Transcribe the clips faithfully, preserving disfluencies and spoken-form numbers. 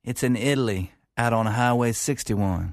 It's in Italy, out on Highway sixty-one.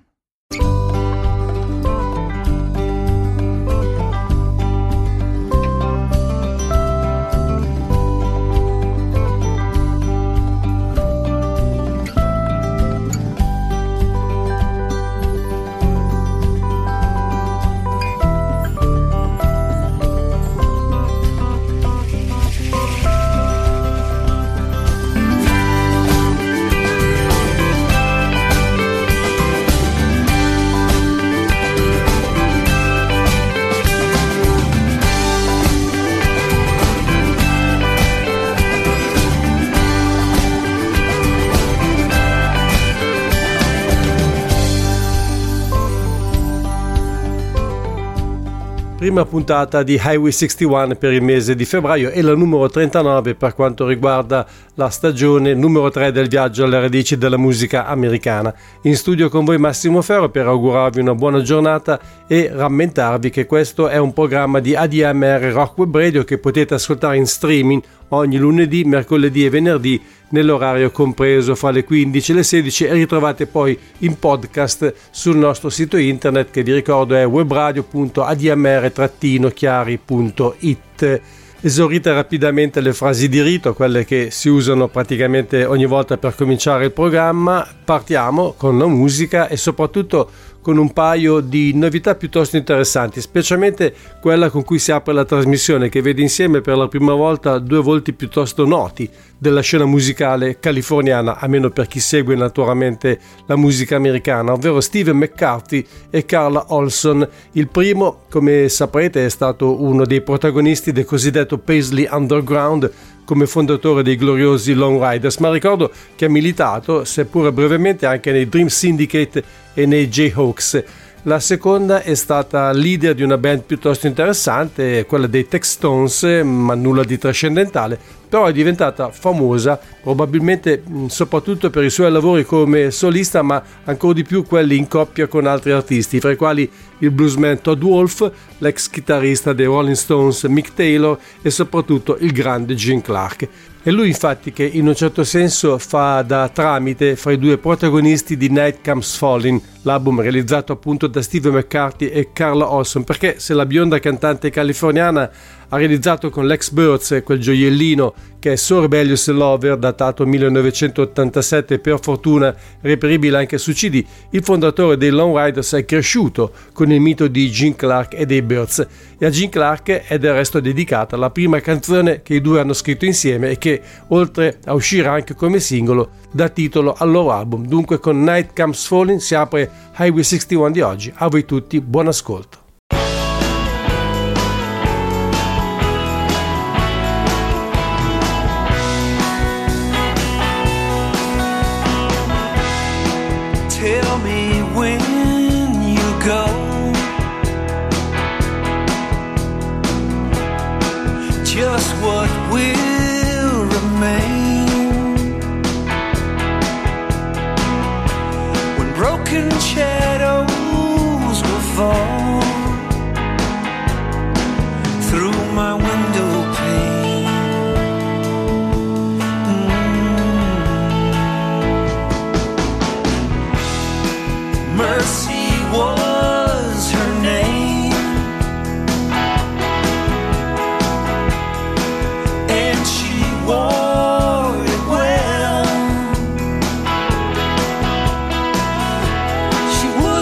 Prima puntata di Highway sessantuno per il mese di febbraio e la numero trentanove per quanto riguarda la stagione numero tre del viaggio alle radici della musica americana. In studio con voi Massimo Ferro per augurarvi una buona giornata e rammentarvi che questo è un programma di A D M R Rock Web Radio che potete ascoltare in streaming ogni lunedì, mercoledì e venerdì nell'orario compreso fra le quindici e le sedici e ritrovate poi in podcast sul nostro sito internet che vi ricordo è webradio punto a d m r chiari punto i t. Esaurite rapidamente le frasi di rito, quelle che si usano praticamente ogni volta per cominciare il programma, partiamo con la musica e soprattutto con un paio di novità piuttosto interessanti, specialmente quella con cui si apre la trasmissione che vede insieme per la prima volta due volti piuttosto noti della scena musicale californiana, a meno per chi segue naturalmente la musica americana, ovvero Steven McCarthy e Carla Olson. Il primo, come saprete, è stato uno dei protagonisti del cosiddetto Paisley Underground come fondatore dei gloriosi Long Riders, ma ricordo che ha militato, seppure brevemente, anche nei Dream Syndicate e nei Jayhawks. La seconda è stata leader di una band piuttosto interessante, quella dei Textones, ma nulla di trascendentale, però è diventata famosa probabilmente soprattutto per i suoi lavori come solista, ma ancora di più quelli in coppia con altri artisti, fra i quali il bluesman Todd Wolfe, l'ex chitarrista dei Rolling Stones Mick Taylor e soprattutto il grande Gene Clark. È lui infatti che in un certo senso fa da tramite fra i due protagonisti di Night Comes Falling, l'album realizzato appunto da Steve McCarthy e Carla Olson, perché se la bionda cantante californiana ha realizzato con l'ex Birds quel gioiellino che è So Rebellious Lover, datato millenovecentottantasette, per fortuna reperibile anche su C D, il fondatore dei Long Riders è cresciuto con il mito di Gene Clark e dei Birds, e a Gene Clark è del resto dedicata la prima canzone che i due hanno scritto insieme e che, oltre a uscire anche come singolo, dà titolo al loro album. Dunque con Night Comes Falling si apre Highway sessantuno di oggi. A voi tutti, buon ascolto. Tell me when you go, just what will remain when broken shadows will fall through my window pane. Mm. Mercy was her name, and she wore it well. She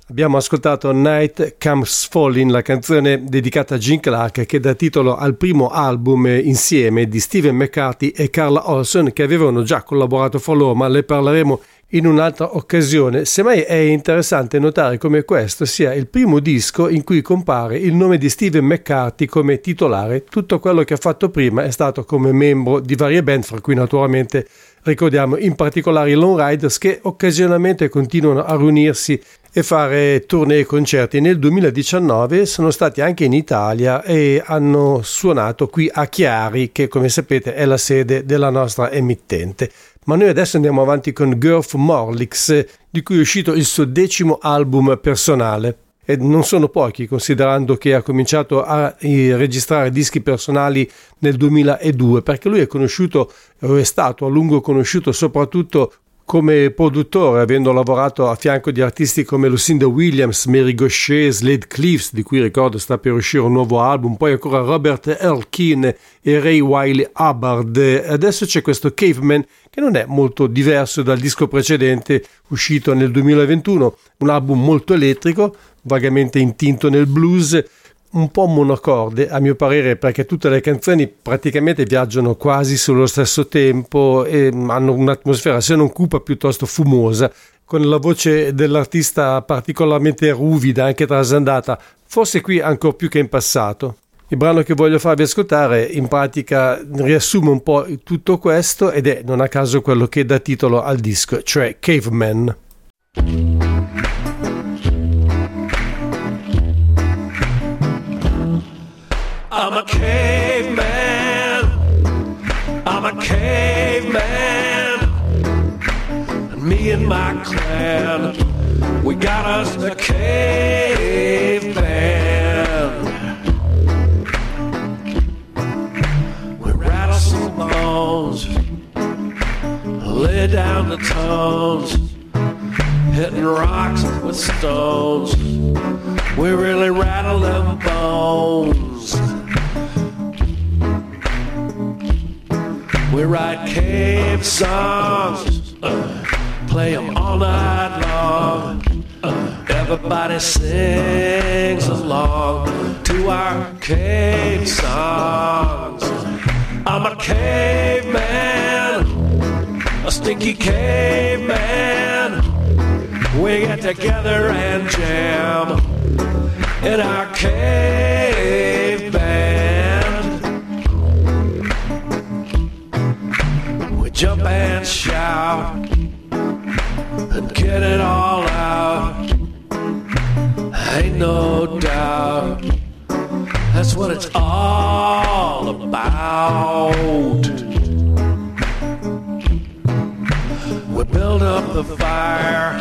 Abbiamo ascoltato Night Comes Falling, la canzone dedicata a Gene Clark che dà titolo al primo album insieme di Stephen McCarthy e Carla Olson, che avevano già collaborato fra loro, ma ne parleremo in un'altra occasione. Semmai è interessante notare come questo sia il primo disco in cui compare il nome di Stephen McCarthy come titolare. Tutto quello che ha fatto prima è stato come membro di varie band, fra cui naturalmente ricordiamo in particolare i Lone Riders, che occasionalmente continuano a riunirsi e fare tournée e concerti. Nel duemiladiciannove sono stati anche in Italia e hanno suonato qui a Chiari, che come sapete è la sede della nostra emittente. Ma noi adesso andiamo avanti con Garth Morlix, di cui è uscito il suo decimo album personale. E non sono pochi, considerando che ha cominciato a registrare dischi personali nel duemiladue, perché lui è conosciuto, o è stato a lungo conosciuto soprattutto come produttore, avendo lavorato a fianco di artisti come Lucinda Williams, Mary Gauthier, Slade Cliffs, di cui ricordo sta per uscire un nuovo album, poi ancora Robert Elkin e Ray Wiley Hubbard. Adesso c'è questo Caveman, che non è molto diverso dal disco precedente uscito nel duemilaventuno, un album molto elettrico, vagamente intinto nel blues, un po' monocorde a mio parere, perché tutte le canzoni praticamente viaggiano quasi sullo stesso tempo e hanno un'atmosfera se non cupa piuttosto fumosa, con la voce dell'artista particolarmente ruvida, anche trasandata, forse qui ancora più che in passato. Il brano che voglio farvi ascoltare in pratica riassume un po' tutto questo ed è non a caso quello che dà titolo al disco, cioè Caveman. I'm a caveman, I'm a caveman, and me and my clan, we got us a caveman. We rattle some bones, lay down the tones, hitting rocks with stones, we really rattle them bones. We write cave songs, uh, play them all night long. Uh, everybody sings along to our cave songs. I'm a caveman, a stinky caveman. We get together and jam in our cave band. Jump and shout and get it all out. Ain't no doubt that's what it's all about. We build up the fire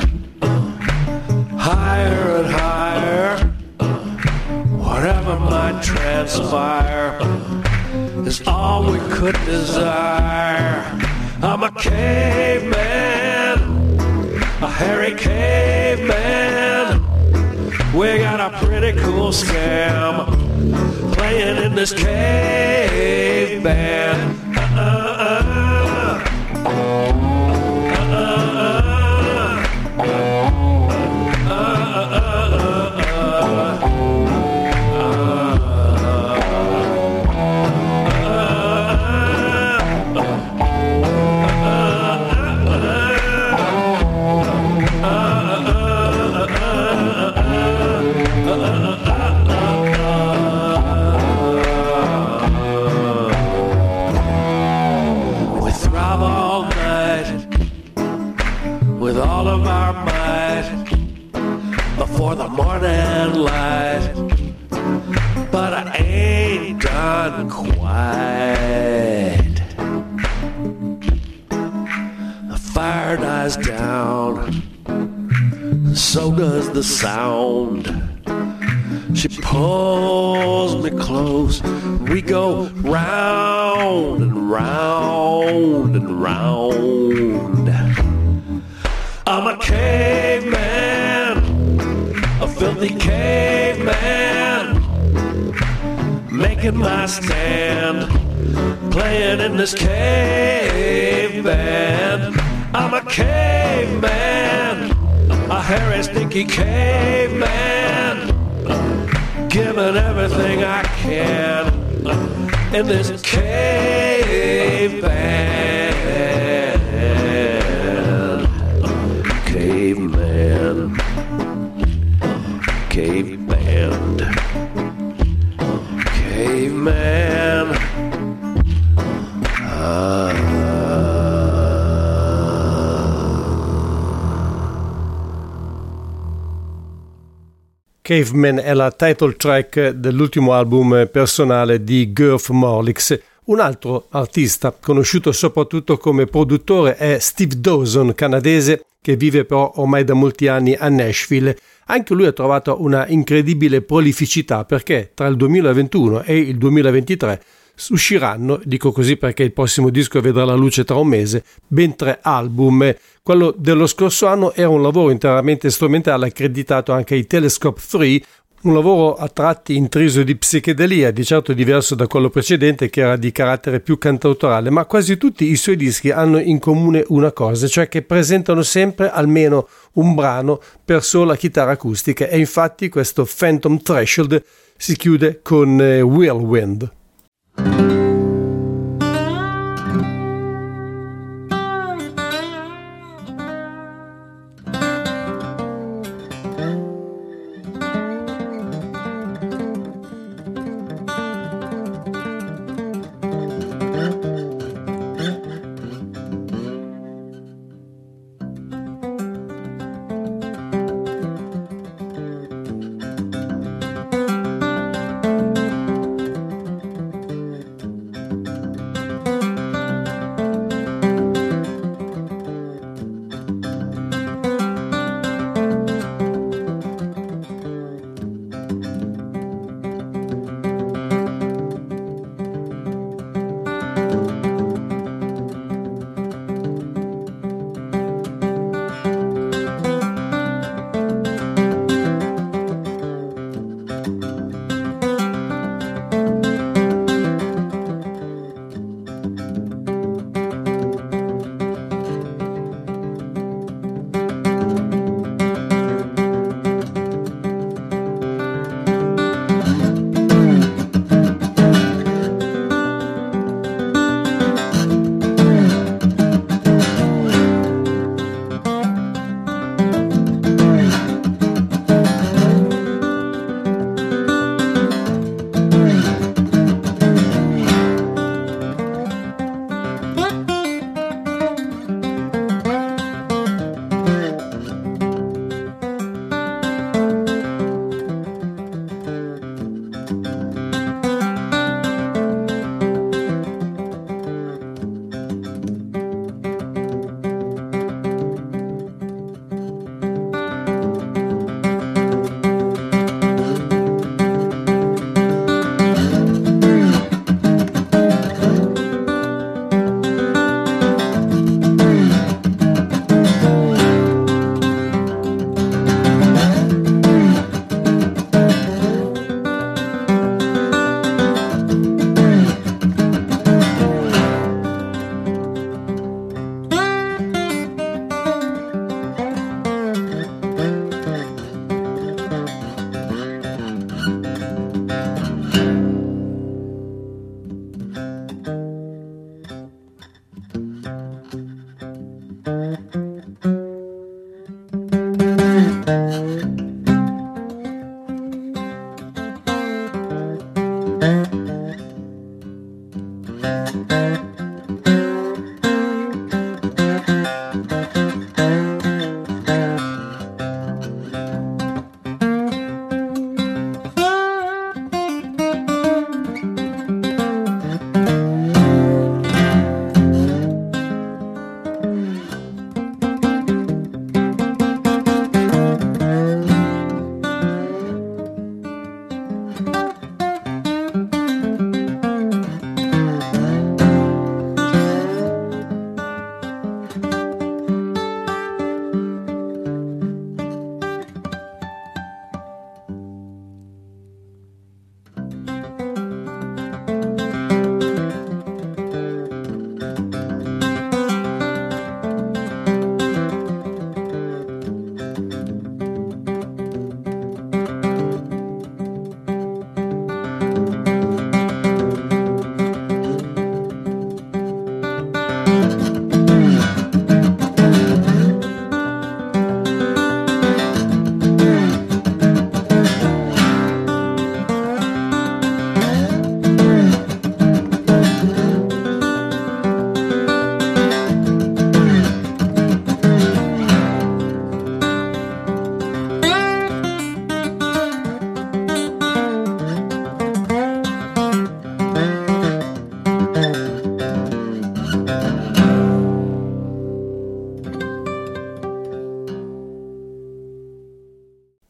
higher and higher. Whatever might transpire is all we could desire. I'm a caveman, a hairy caveman. We got a pretty cool scam playing in this cave band. Uh-uh-uh. For the morning light, but I ain't done quite. The fire dies down, so does the sound. She pulls me close, we go round and round and round. I'm a caveman, a filthy caveman, making my stand, playing in this cave band. I'm a caveman, a hairy, stinky caveman, giving everything I can in this cave band. Caveman, cave band, caveman. Ah. Caveman è la title track dell'ultimo album personale di Garth Morlix. Un altro artista conosciuto soprattutto come produttore è Steve Dawson, canadese, che vive però ormai da molti anni a Nashville. Anche lui ha trovato una incredibile prolificità perché tra il duemilaventuno e il duemilaventitré usciranno, dico così perché il prossimo disco vedrà la luce tra un mese, ben tre album. Quello dello scorso anno era un lavoro interamente strumentale accreditato anche ai Telescope tre, un lavoro a tratti intriso di psichedelia, di certo diverso da quello precedente che era di carattere più cantautorale, ma quasi tutti i suoi dischi hanno in comune una cosa, cioè che presentano sempre almeno un brano per sola chitarra acustica, e infatti questo Phantom Threshold si chiude con eh, Whirlwind.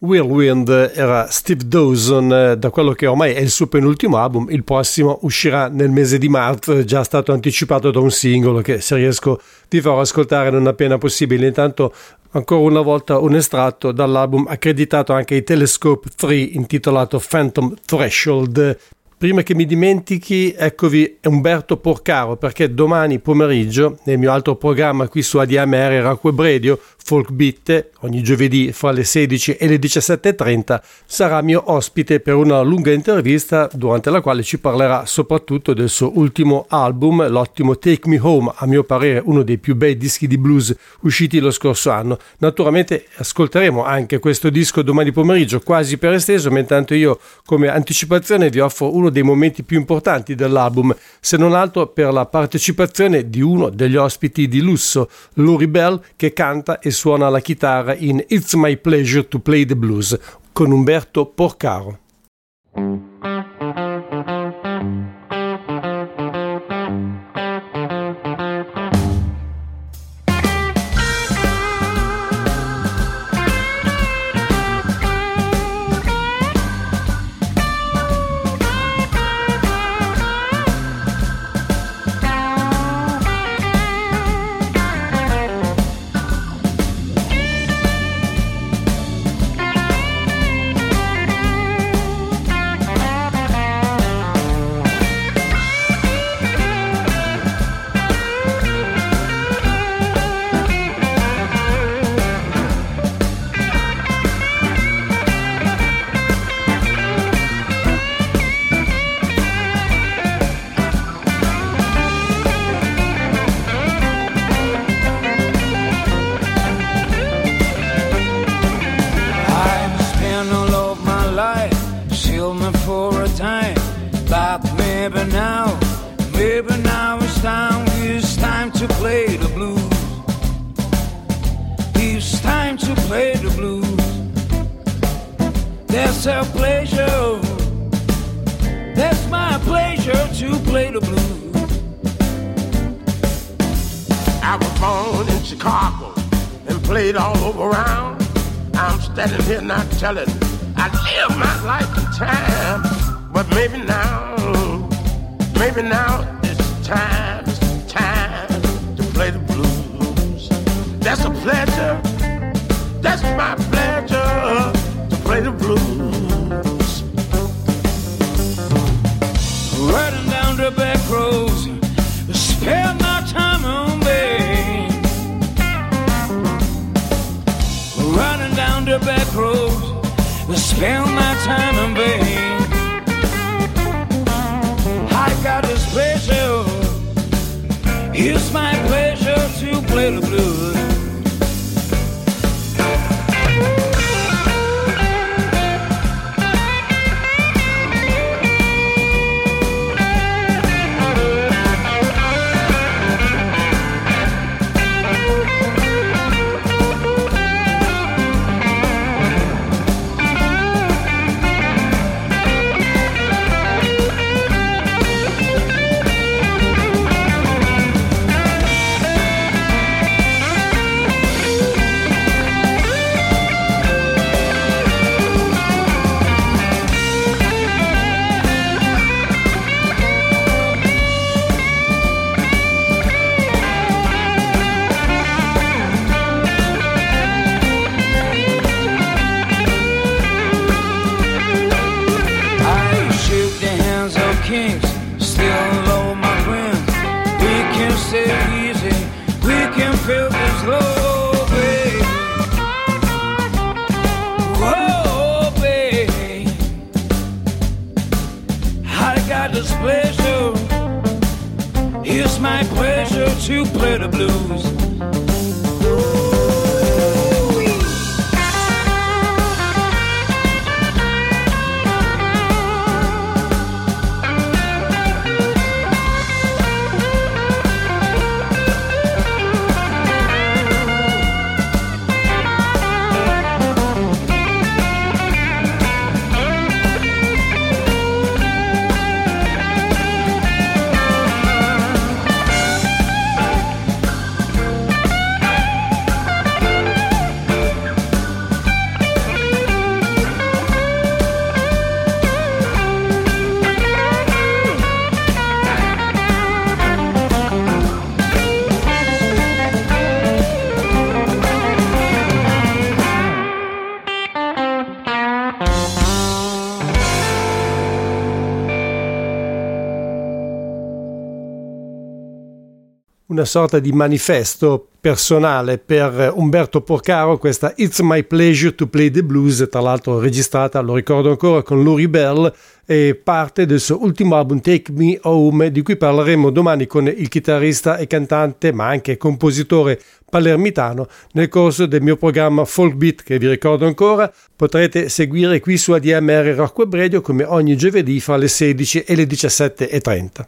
Whirlwind era Steve Dawson, da quello che ormai è il suo penultimo album. Il prossimo uscirà nel mese di marzo, è già stato anticipato da un singolo che, se riesco, vi farò ascoltare non appena possibile. Intanto ancora una volta un estratto dall'album accreditato anche ai Telescope tre intitolato Phantom Threshold. Prima che mi dimentichi, eccovi Umberto Porcaro, perché domani pomeriggio nel mio altro programma qui su A D M R Rock Web Radio, Folk Beat, ogni giovedì fra le sedici e le diciassette e trenta, sarà mio ospite per una lunga intervista durante la quale ci parlerà soprattutto del suo ultimo album, l'ottimo Take Me Home, a mio parere uno dei più bei dischi di blues usciti lo scorso anno. Naturalmente ascolteremo anche questo disco domani pomeriggio, quasi per esteso, ma intanto io come anticipazione vi offro uno dei momenti più importanti dell'album, se non altro per la partecipazione di uno degli ospiti di lusso, Lori Bell, che canta e suona la chitarra in It's My Pleasure to Play the Blues con Umberto Porcaro. Telling I live my life in time, but maybe now, maybe now it's time, it's time to play the blues. That's a pleasure, that's my pleasure to play the blues. Riding down the back roads, spend my time on me. Riding down the back roads, spend my time in vain. I got this pleasure, it's my pleasure to play the blues. To play the blues. una sorta di manifesto personale per Umberto Porcaro, questa It's My Pleasure to Play the Blues, tra l'altro registrata, lo ricordo ancora, con Laurie Bell, e parte del suo ultimo album Take Me Home, di cui parleremo domani con il chitarrista e cantante ma anche compositore palermitano nel corso del mio programma Folk Beat, che vi ricordo ancora potrete seguire qui su A D M R Rock Web Radio come ogni giovedì fra le sedici e le diciassette e trenta.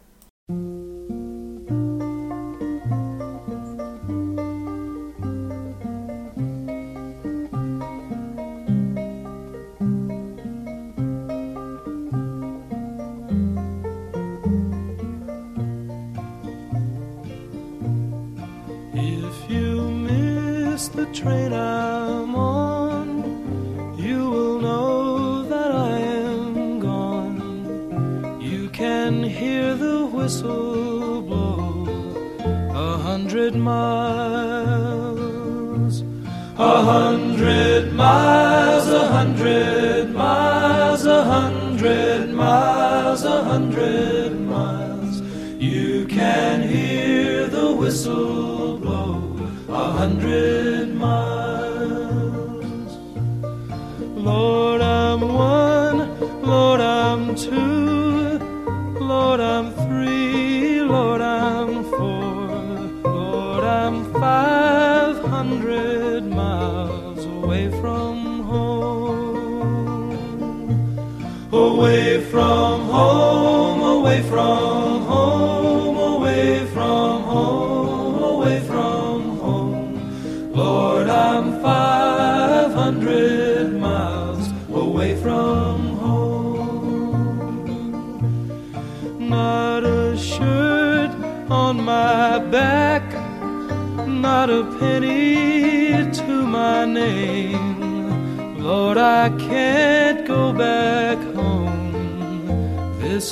The train I'm on, you will know that I am gone. You can hear the whistle blow a hundred miles, a hundred miles, a hundred miles, a hundred miles, a hundred miles. You can hear the whistle blow a hundred miles. Lord, I'm one, Lord, I'm two, Lord, I'm three, Lord, I'm four, Lord, I'm five hundred miles away from home, away from home, away from home, away from home, away from home. Lord, I'm five hundred miles away from home. Not a shirt on my back, not a penny to my name. Lord, I can't go back home this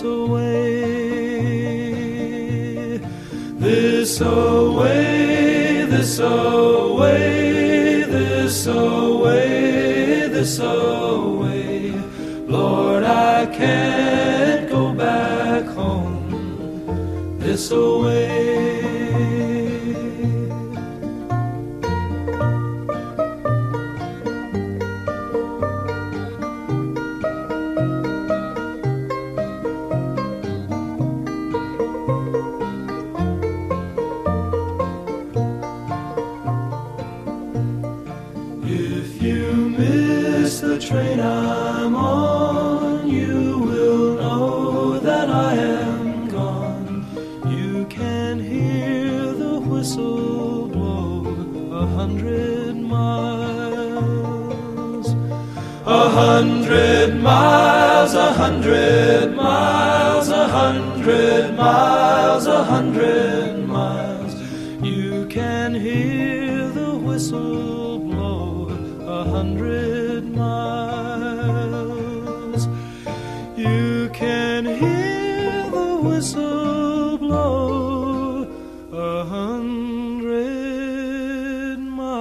away, this away, this away, this away, this away. Lord, I can't go back home this away. The train I'm on, you will know that I am gone. You can hear the whistle blow a hundred miles, a hundred miles, a hundred miles, a hundred miles, a hundred miles. You can hear the whistle blow a hundred miles. You can hear the whistle blow a hundred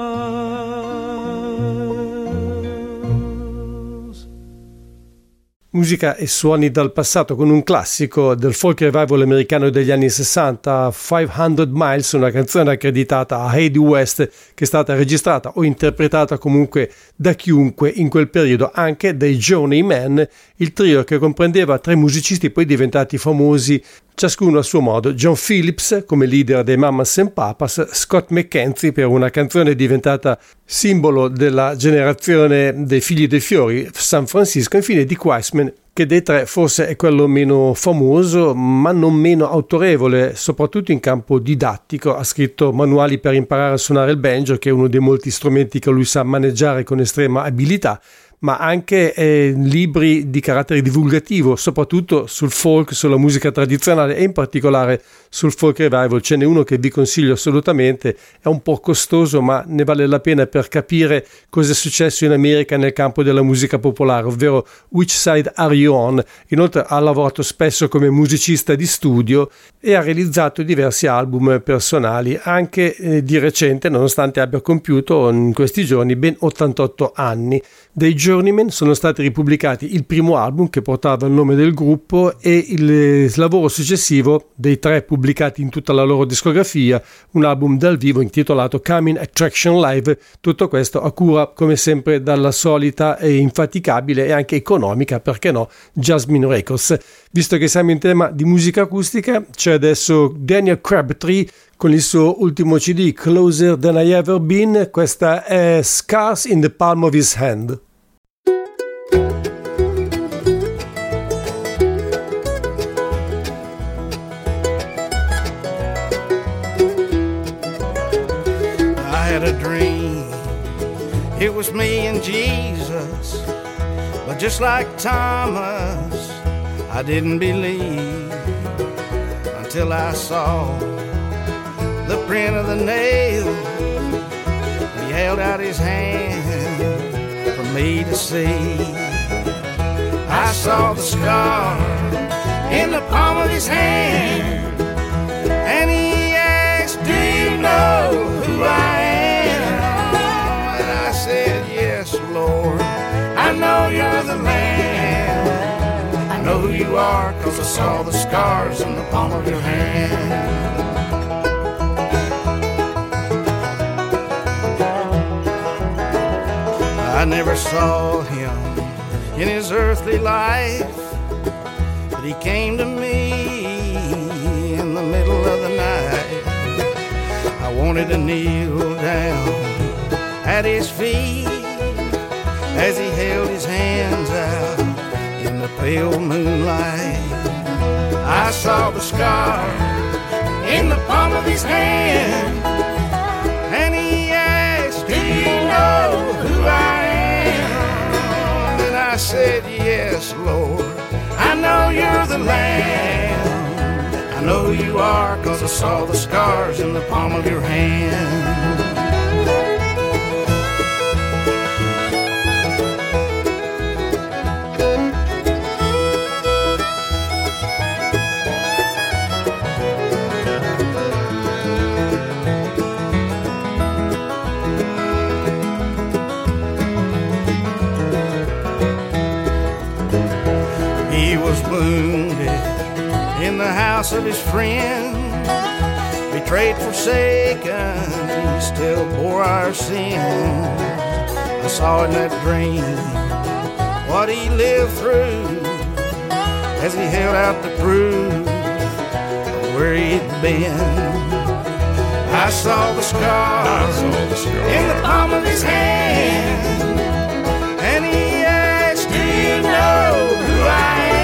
miles. Musica e suoni dal passato con un classico del folk revival americano degli anni sessanta, cinquecento miles, una canzone accreditata a Heidi West che è stata registrata o interpretata comunque da chiunque in quel periodo, anche dai Journeymen, il trio che comprendeva tre musicisti poi diventati famosi ciascuno a suo modo: John Phillips come leader dei Mamas and Papas, Scott McKenzie per una canzone diventata simbolo della generazione dei Figli dei Fiori, San Francisco, e infine Dick Wiseman, che dei tre forse è quello meno famoso ma non meno autorevole, soprattutto in campo didattico. Ha scritto manuali per imparare a suonare il banjo, che è uno dei molti strumenti che lui sa maneggiare con estrema abilità, ma anche eh, libri di carattere divulgativo, soprattutto sul folk, sulla musica tradizionale e in particolare sul folk revival. Ce n'è uno che vi consiglio assolutamente, è un po' costoso ma ne vale la pena per capire cosa è successo in America nel campo della musica popolare, ovvero Which Side Are You On? Inoltre ha lavorato spesso come musicista di studio e ha realizzato diversi album personali, anche eh, di recente, nonostante abbia compiuto in questi giorni ben ottantotto anni. Dei Journeymen sono stati ripubblicati il primo album che portava il nome del gruppo e il lavoro successivo dei tre pubblicati in tutta la loro discografia, un album dal vivo intitolato Coming Attraction Live, tutto questo a cura come sempre dalla solita e infaticabile e anche economica, perché no, Jasmine Records. Visto che siamo in tema di musica acustica, c'è adesso Daniel Crabtree con il suo ultimo C D, Closer Than I Ever Been. Questa è Scars in the Palm of His Hand. I had a dream, it was me and Jesus, but just like Thomas, I didn't believe until I saw the print of the nail. He held out his hand for me to see. I saw the scar in the palm of his hand, and he asked, do you know who I am? And I said, yes, Lord, I know you're the man. I know who you are, 'cause I saw the scars in the palm of your hand. I never saw him in his earthly life, but he came to me in the middle of the night. I wanted to kneel down at his feet as he held his hands out in the pale moonlight. I saw the scar in the palm of his hand, and he asked, do you know who I am? I said, yes, Lord, I know you're the Lamb. I know who you are, 'cause I saw the scars in the palm of your hand. Wounded in the house of his friend, betrayed, forsaken, he still bore our sin. I saw in that dream what he lived through as he held out the proof of where he'd been. I saw the scars in the palm of his hand, and he asked, do you know who I am?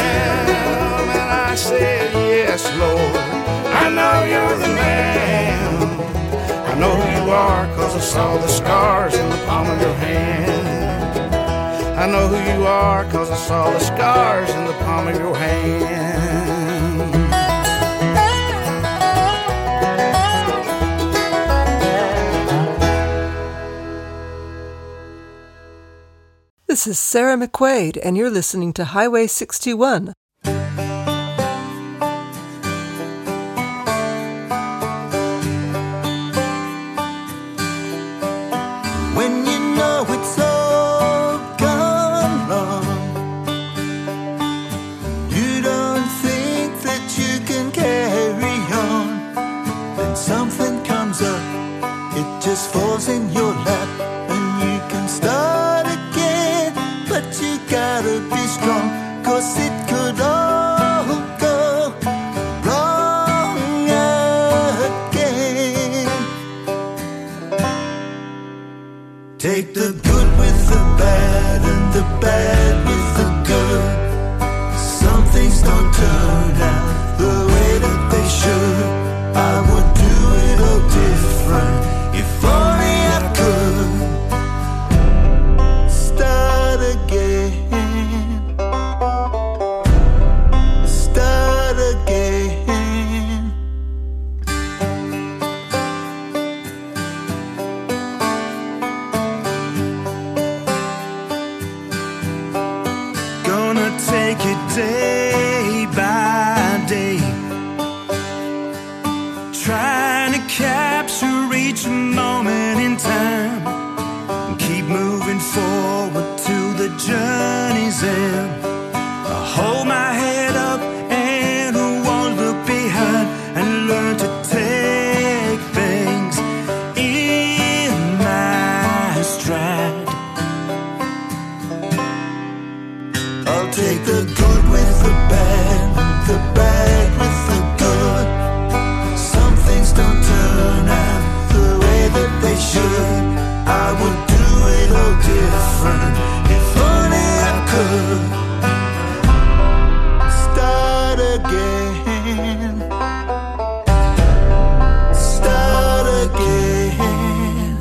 I said, yes, Lord, I know you're the man. I know who you are, 'cause I saw the scars in the palm of your hand. I know who you are, 'cause I saw the scars in the palm of your hand. This is Sarah McQuaid, and you're listening to Highway sixty-one. Falls in your lap and you can start again, but you gotta be strong, 'cause it could all go wrong again. Take the good with the bad and the bad with the good. Some things don't turn out the way that they should. I would do it all different if only I could. Start again. Start again. Gonna take it day by day, trying to capture each moment in time and keep moving forward to Take the good with the bad, the bad with the good. Some things don't turn out the way that they should. I would do it all different if only I could. Start again. Start again.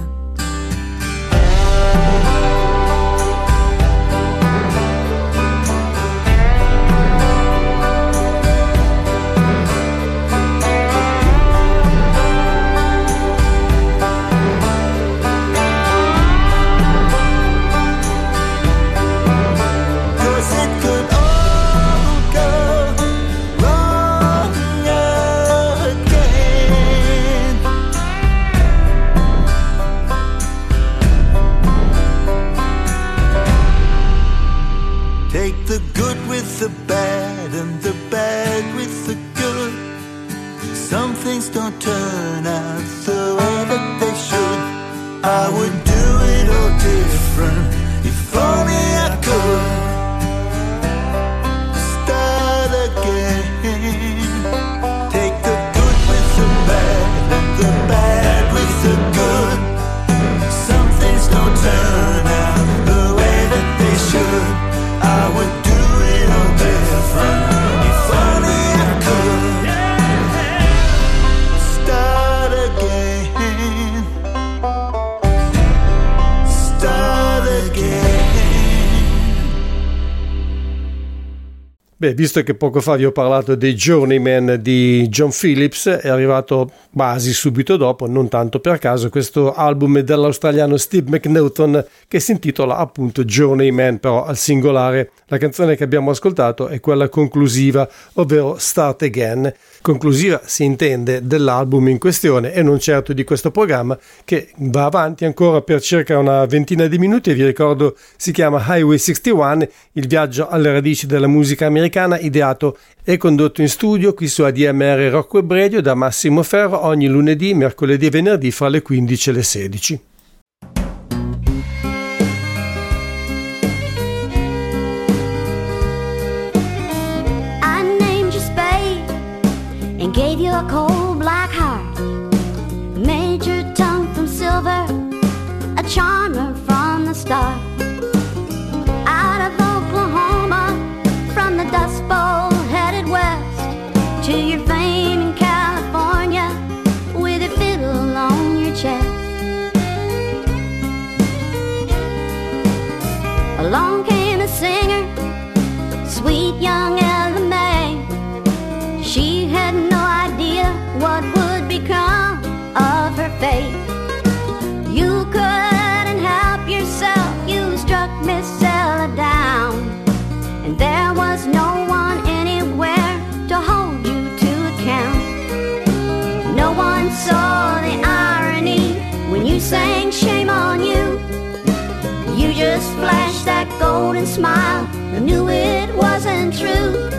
The bad and the bad with the good. Some things don't turn out the way that they should. I would do it all different if only I could. Start again. Take the good with the bad and the bad with the good. Some things don't turn out the way that they should. I would do different if only I could. Start again. Start again. Beh, visto che poco fa vi ho parlato dei Journeyman di John Phillips, è arrivato quasi subito dopo, non tanto per caso, questo album dell'australiano Steve McNaughton che si intitola appunto Journeyman, però al singolare. La canzone che abbiamo ascoltato è quella conclusiva, ovvero Start Again. Conclusiva si intende dell'album in questione e non certo di questo programma, che va avanti ancora per circa una ventina di minuti e vi ricordo si chiama Highway sessantuno, il viaggio alle radici della musica americana, ideato e condotto in studio qui su A D M R Rock Web Radio da Massimo Ferro ogni lunedì, mercoledì e venerdì fra le quindici e le sedici. Gave you a cold black heart, made your tongue from silver, a charmer from the start. Out of Oklahoma, from the Dust Bowl headed west, to your fame in California, with a fiddle on your chest. Along came a singer, sweet young Ella May. She had no idea what would become of her fate. You couldn't help yourself, you struck Miss Ella down, and there was no one anywhere to hold you to account. No one saw the irony when you sang Shame on You. You just flashed that golden smile and knew it wasn't true.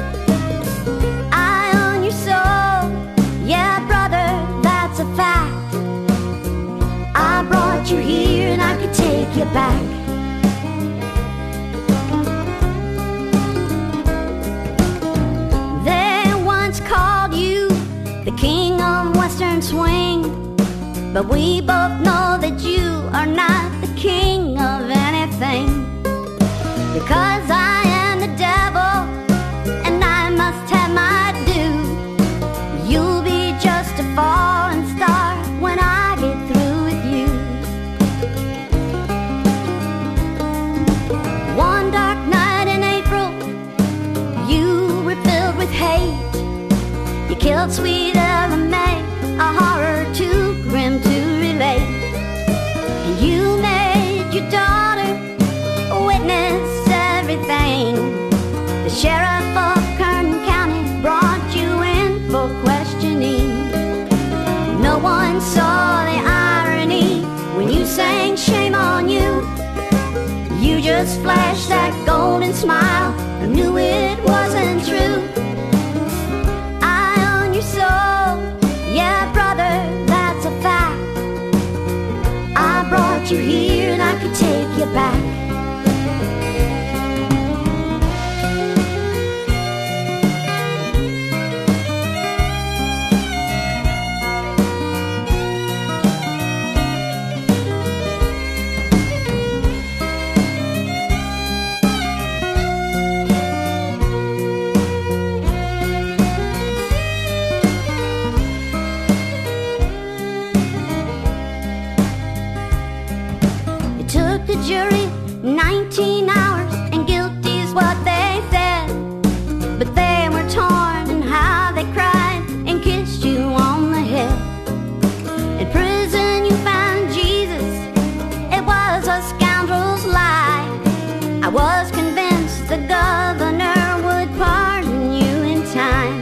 Yeah, brother, that's a fact. I brought you here and I could take you back. They once called you the king of Western swing, but we both know that you are not the king of anything. Because I am the devil and I must have my due. You'll be just a falling star when I get through with you. One dark night in April, you were filled with hate. You killed sweet Ella May, a horror too grim to relate. And you made your daughter witness everything. The sheriff of Kern County brought you in for questioning. No one saw the irony when you sang Shame on You. You just flashed that golden smile and knew it wasn't true. I own your soul, yeah brother, that's a fact. I brought you here and I could take you back. jury nineteen hours, and guilty is what they said. But they were torn, and how they cried and kissed you on the head. In prison you found Jesus, it was a scoundrel's lie. I was convinced the governor would pardon you in time.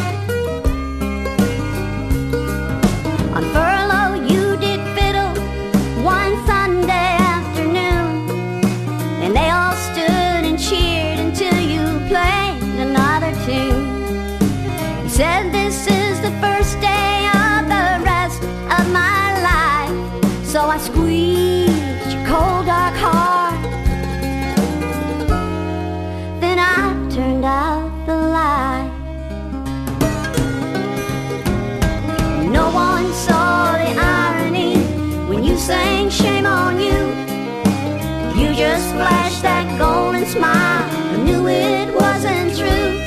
On furlough you did fiddle one Sunday afternoon, and they all stood and cheered until you played another tune. You said this is the first day of the rest of my life, so I squeezed your cold dark heart. Then I turned out the light. No one saw the irony when you sang shame on you. You just flashed that golden smile and knew it wasn't true.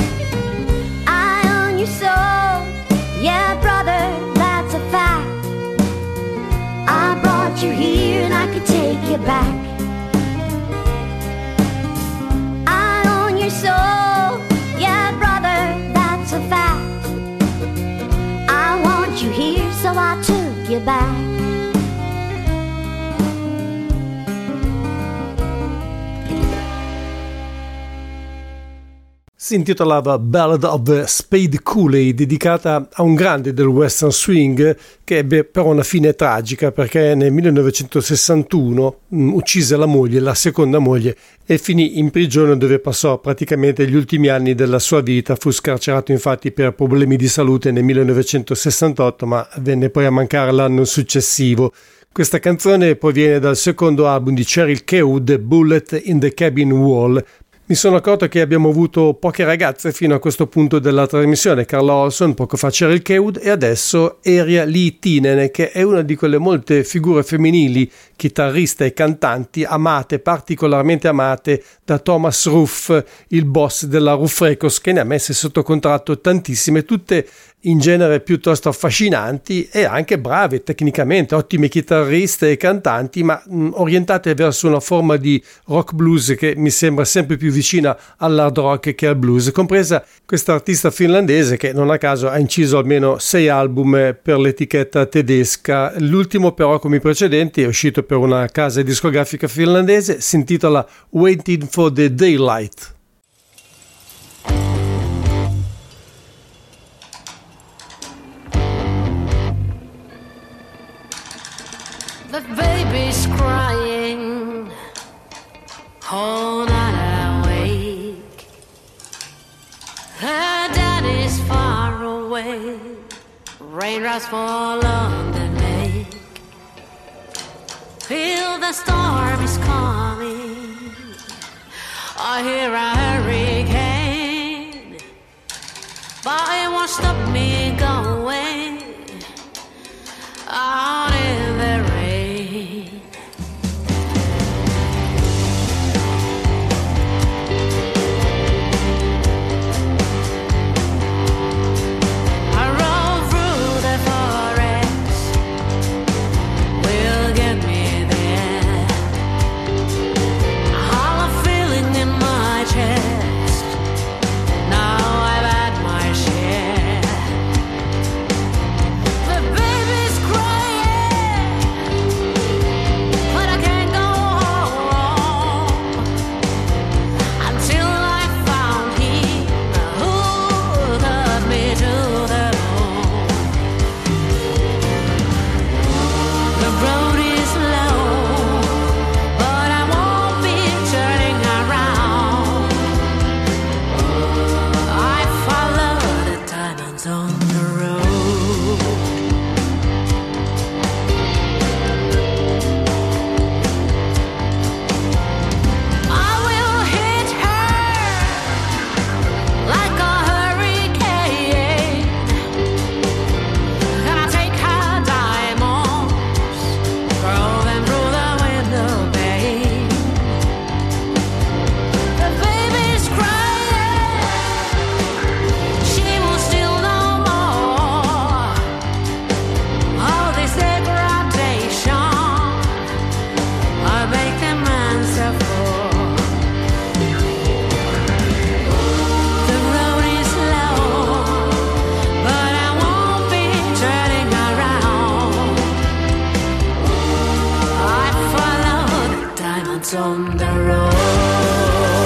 I own your soul, yeah brother, that's a fact. I brought you here and I could take you back. I own your soul, yeah brother, that's a fact. I want you here, so I took you back. Si intitolava Ballad of the Spade Cooley, dedicata a un grande del western swing che ebbe però una fine tragica, perché nel millenovecentosessantuno mh, uccise la moglie, la seconda moglie, e finì in prigione, dove passò praticamente gli ultimi anni della sua vita. Fu scarcerato infatti per problemi di salute nel millenovecentosessantotto, ma venne poi a mancare l'anno successivo. Questa canzone proviene dal secondo album di Cheryl Cade, Bullet in the Cabin Wall. Mi sono accorto che abbiamo avuto poche ragazze fino a questo punto della trasmissione: Carla Olson, poco fa Cheryl Cade, e adesso Erja Liitinen, che è una di quelle molte figure femminili, chitarriste e cantanti amate, particolarmente amate da Thomas Ruff, il boss della Ruff Records, che ne ha messe sotto contratto tantissime, tutte in genere piuttosto affascinanti e anche brave tecnicamente, ottime chitarriste e cantanti, ma mh, orientate verso una forma di rock blues che mi sembra sempre più vicina all'hard rock che al blues, compresa questa artista finlandese che non a caso ha inciso almeno sei album per l'etichetta tedesca. L'ultimo però, come i precedenti, è uscito per una casa discografica finlandese, si intitola Waiting for the Daylight. The baby's crying all night awake. Her daddy's far away. Raindrops fall on the lake. Feel the storm is coming. I hear a hurricane, but it won't stop me going out in the rain. Now I've had my share. diamonds on the road.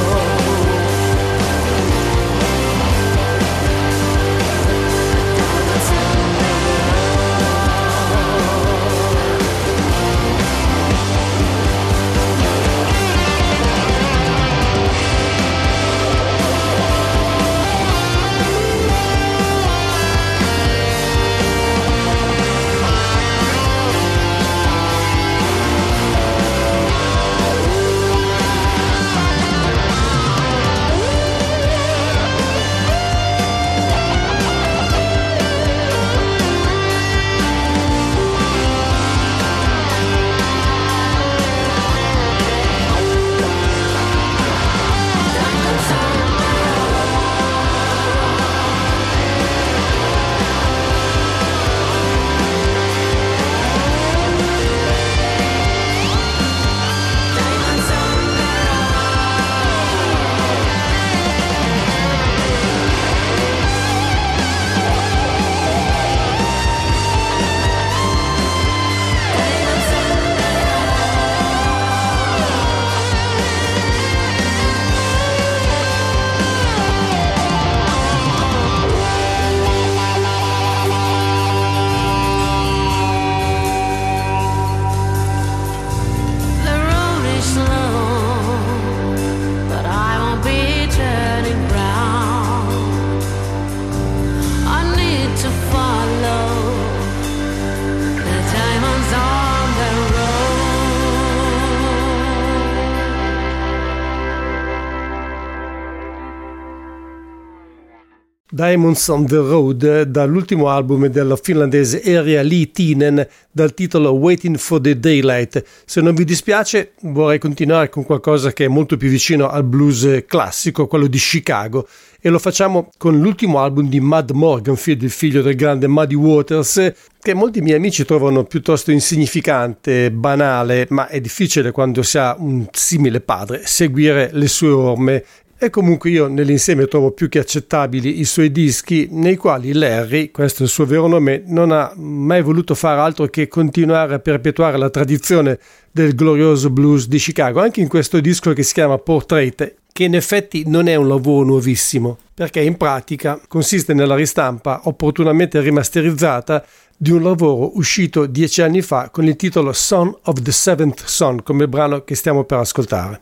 Diamonds on the Road, dall'ultimo album del finlandese Erja Liitinen dal titolo Waiting for the Daylight. Se non vi dispiace vorrei continuare con qualcosa che è molto più vicino al blues classico, quello di Chicago, e lo facciamo con l'ultimo album di Mud Morganfield, il figlio del grande Muddy Waters, che molti miei amici trovano piuttosto insignificante, banale, ma è difficile quando si ha un simile padre seguire le sue orme. E comunque io nell'insieme trovo più che accettabili i suoi dischi, nei quali Larry, questo è il suo vero nome, non ha mai voluto fare altro che continuare a perpetuare la tradizione del glorioso blues di Chicago, anche in questo disco che si chiama Portrait, che in effetti non è un lavoro nuovissimo, perché in pratica consiste nella ristampa opportunamente rimasterizzata di un lavoro uscito dieci anni fa con il titolo Son of the Seventh Son, come il brano che stiamo per ascoltare.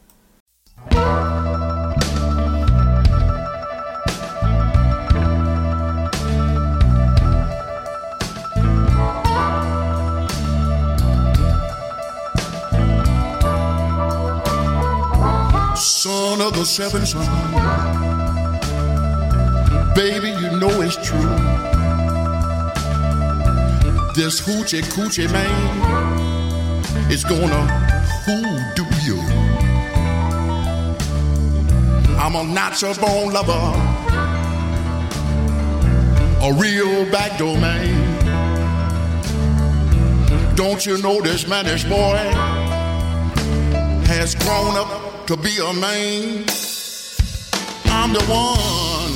Son of the seventh son, baby, you know it's true. This hoochie coochie man is gonna hoodoo you. I'm a natural born lover, a real backdoor man. Don't you know this man, this boy has grown up to be a man? I'm the one.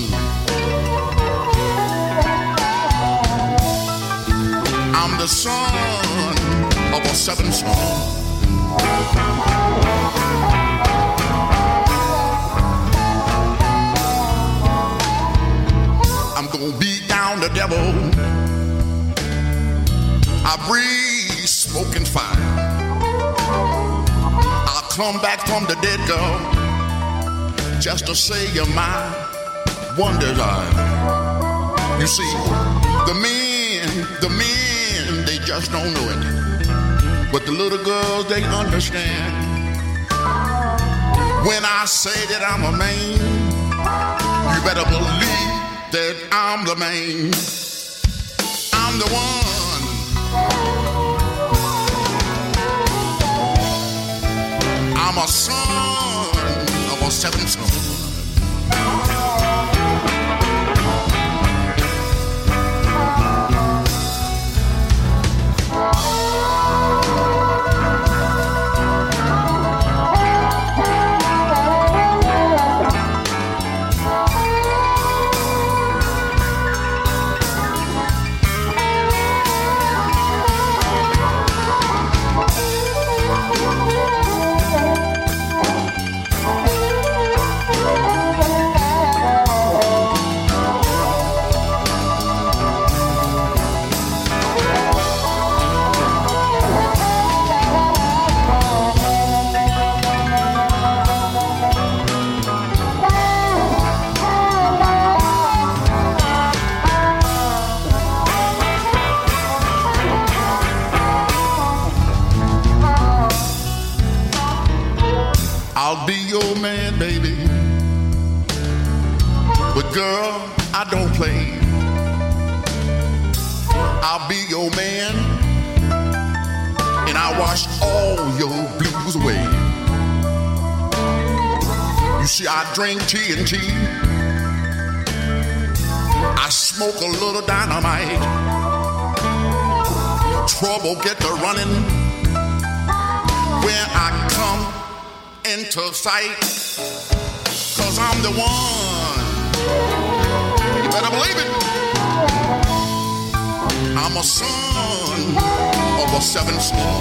I'm the son of a seventh son. I'm gonna beat down the devil. I breathe smoke and fire. Come back from the dead, girl, just to say you're my one desire. You see, the men, the men, they just don't know it, but the little girls, they understand. When I say that I'm a man, you better believe that I'm the man. I'm the one. I'm a son of a seventh son. I'll be your man, baby. But girl, I don't play. I'll be your man, and I'll wash all your blues away. You see, I drink T N T. I smoke a little dynamite. Trouble get to running when I come into sight. Cause I'm the one. You better believe it. I'm a son of a seven star.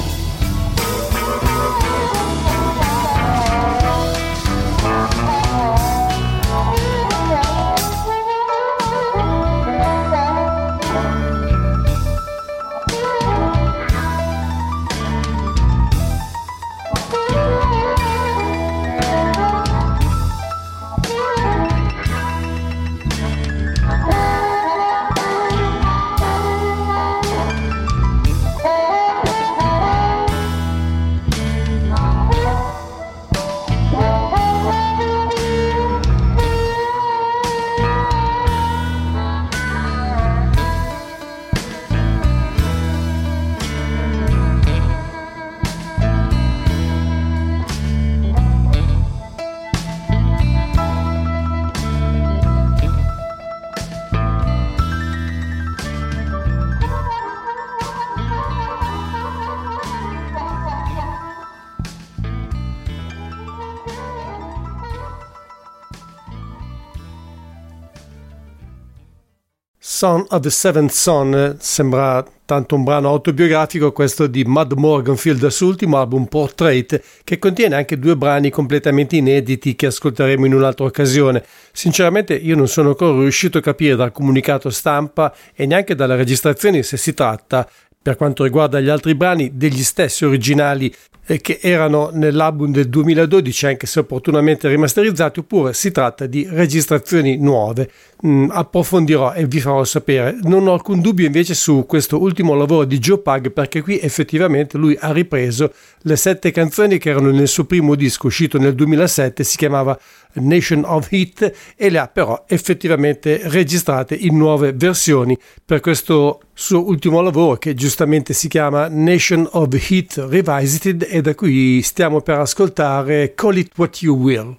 Son of the Seventh Son sembra tanto un brano autobiografico, questo di Mud Morganfield, dal suo ultimo album Portrait, che contiene anche due brani completamente inediti che ascolteremo in un'altra occasione. Sinceramente io non sono ancora riuscito a capire dal comunicato stampa e neanche dalla registrazione se si tratta, per quanto riguarda gli altri brani, degli stessi originali che erano nell'album del duemiladodici, anche se opportunamente rimasterizzati, oppure si tratta di registrazioni nuove. Mm, approfondirò e vi farò sapere. Non ho alcun dubbio invece su questo ultimo lavoro di Joe Pug, perché qui effettivamente lui ha ripreso le sette canzoni che erano nel suo primo disco uscito nel duemilasette, si chiamava Nation of Heat, e le ha però effettivamente registrate in nuove versioni per questo suo ultimo lavoro, che giustamente si chiama Nation of Heat Revisited, e da cui stiamo per ascoltare Call It What You Will.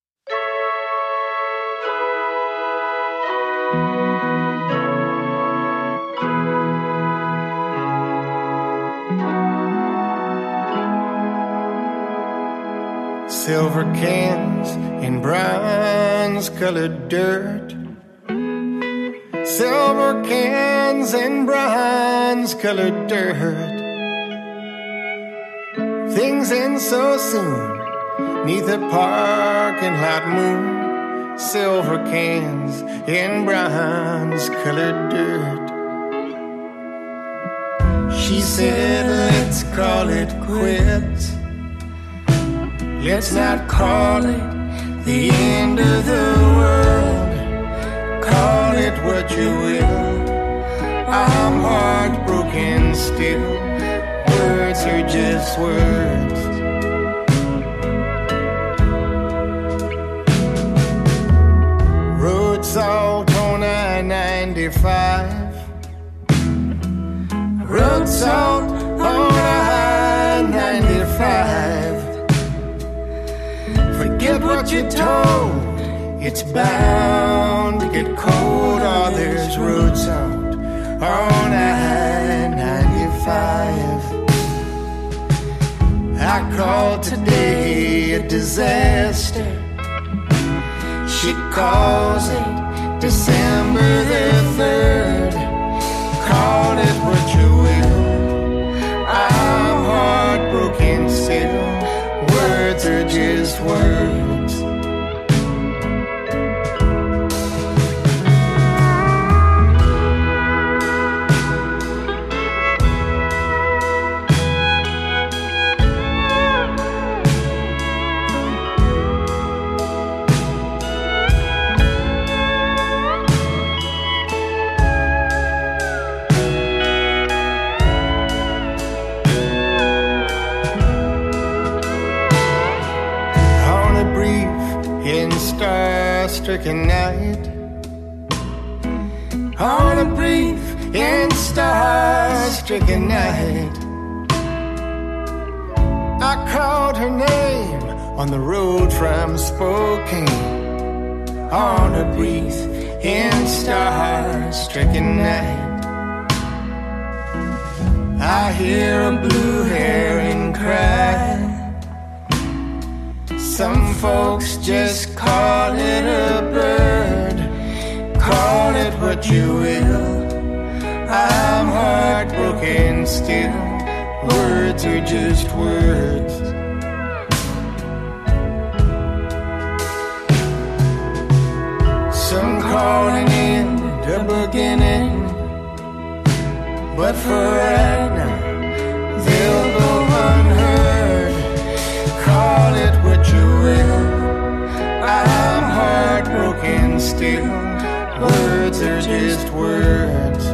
Silver cans in bronze-colored dirt. Silver cans in bronze-colored dirt. Things end so soon, 'neath a parking lot moon. Silver cans in bronze-colored dirt. She said, let's call it quits. Let's not call it the end of the world. Call it what you will. I'm heartbroken still. Words are just words. Road salt on I ninety-five. Road salt on I ninety-five. Forget what you're told, it's bound to get cold. Oh, there's road salt on I ninety-five. I call today a disaster. She calls it December the third. Call it what you will. I'm heartbroken still. Words are just words. brief and star-stricken night, on a brief and star-stricken night, I called her name on the road from Spokane, on a brief and star-stricken night. I hear a blue heron cry. Some folks just call it a bird, call it what you will. I'm heartbroken still, words are just words. Some call an end a beginning, but for right now, they'll go unheard. Call it what you will, I'm heartbroken still, words are just words.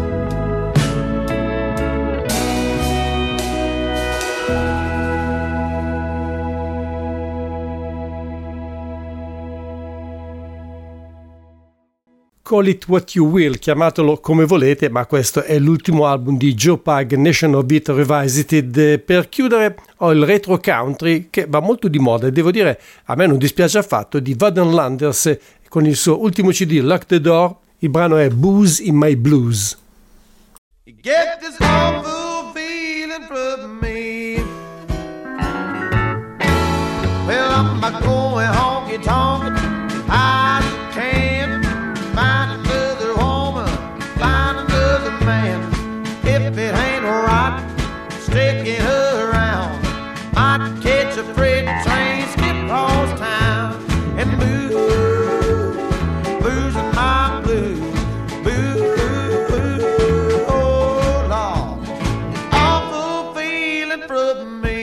Call It What You Will, chiamatelo come volete, ma questo è l'ultimo album di Joe Pug, Nation of Beat Revisited. Per chiudere ho il retro country che va molto di moda e devo dire a me non dispiace affatto, di Vaden Landers con il suo ultimo C D Lock the Door. Il brano è Booze in My Blues. You get this awful feeling from me. Well, I'm not going honky-tonk. I can't find another woman, find another man. If it ain't right, sticking her around. Might catch a freight train, skip across town, and boo, boozing my blues, boo, oh Lord, awful feeling from me.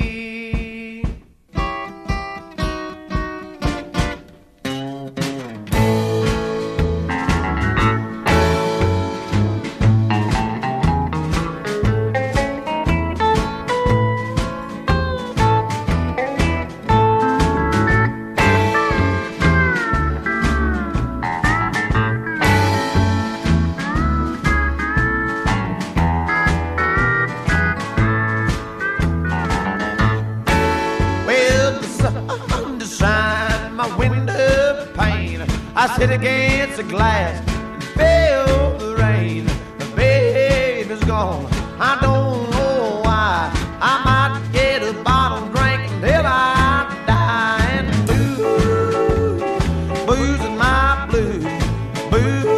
I sit against the glass and feel the rain. The baby's gone, I don't know why. I might get a bottle drink until I die. And boo, boozing my blues, boo,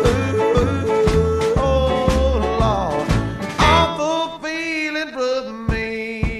oh Lord, awful feeling from me.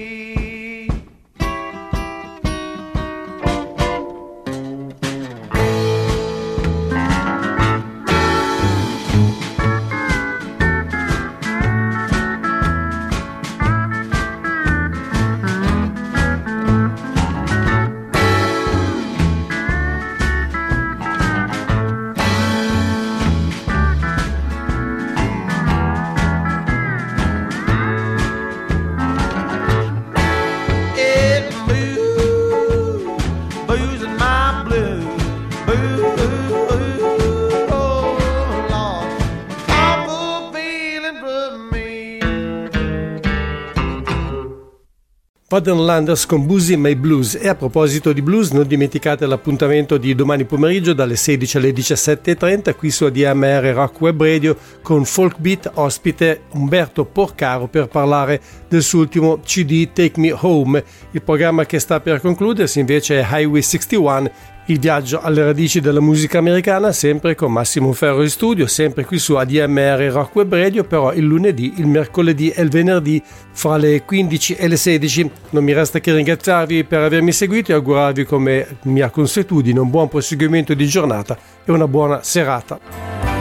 Vaden Landers con Booze in My Blues. E a proposito di blues, non dimenticate l'appuntamento di domani pomeriggio dalle sedici alle diciassette e trenta qui su A D M R Rock Web Radio con Folk Beat, ospite Umberto Porcaro per parlare del suo ultimo C D Take Me Home. Il programma che sta per concludersi invece è Highway sessantuno, il viaggio alle radici della musica americana, sempre con Massimo Ferro in studio, sempre qui su A D M R Rock Web Radio, però il lunedì, il mercoledì e il venerdì fra le quindici e le sedici. Non mi resta che ringraziarvi per avermi seguito e augurarvi, come mia consuetudine, un buon proseguimento di giornata e una buona serata.